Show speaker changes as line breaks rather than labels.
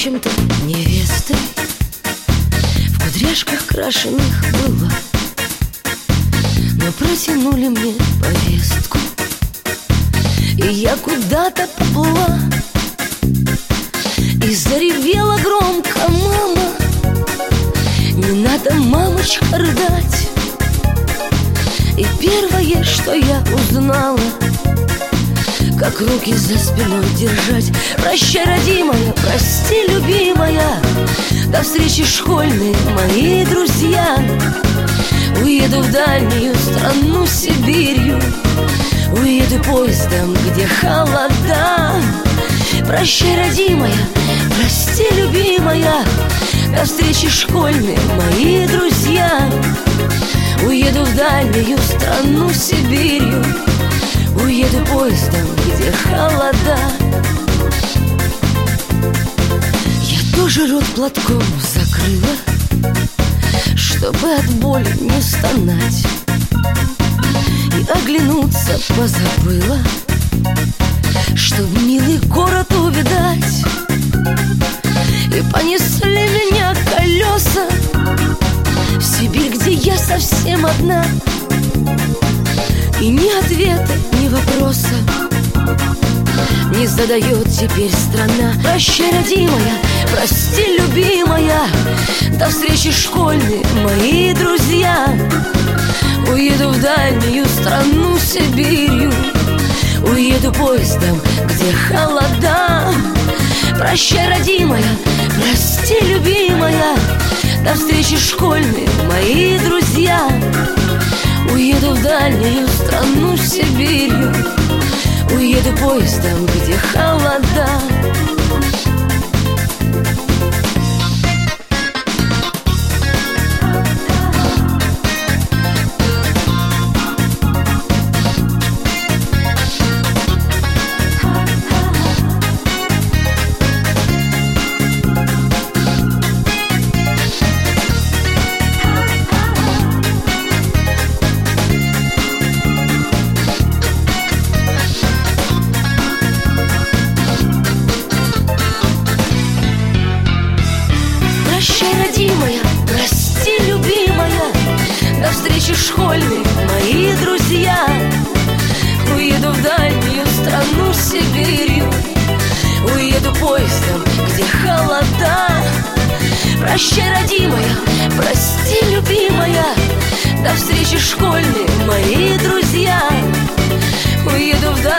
чем-то невестой, в кудряшках крашеных была, но протянули мне повестку, и я куда-то поплыла. И заревела громко мама: не надо, мамочка, рыдать. И первое, что я узнала, как руки за спиной держать. Прощай, родимая, прости, любимая, до встречи школьные мои друзья. Уеду в дальнюю страну Сибирью, уеду поездом, где холода. Прощай, родимая, прости, любимая, до встречи школьные мои друзья. Уеду в дальнюю страну Сибирью, уеду поездом, где холода. Я тоже рот платком закрыла, чтобы от боли не стонать, и оглянуться позабыла, чтоб милый город увидать. И понесли меня колеса в Сибирь, где я совсем одна, и ни ответа, ни вопроса не задает теперь страна. Прощай, родимая, прости, любимая, до встречи школьные мои друзья. Уеду в дальнюю страну Сибирью, уеду поездом, где холода. Прощай, родимая, прости, любимая, до встречи школьные мои друзья. Уеду в дальнюю страну Сибирью, уеду поездом, где холода. Родимая, прости, любимая, до встречи школьные мои друзья. Уеду в дальнюю страну Сибирью, уеду поездом, где холода. Прощай, родимая, прости, любимая, до встречи школьные мои друзья. Уеду в дальнюю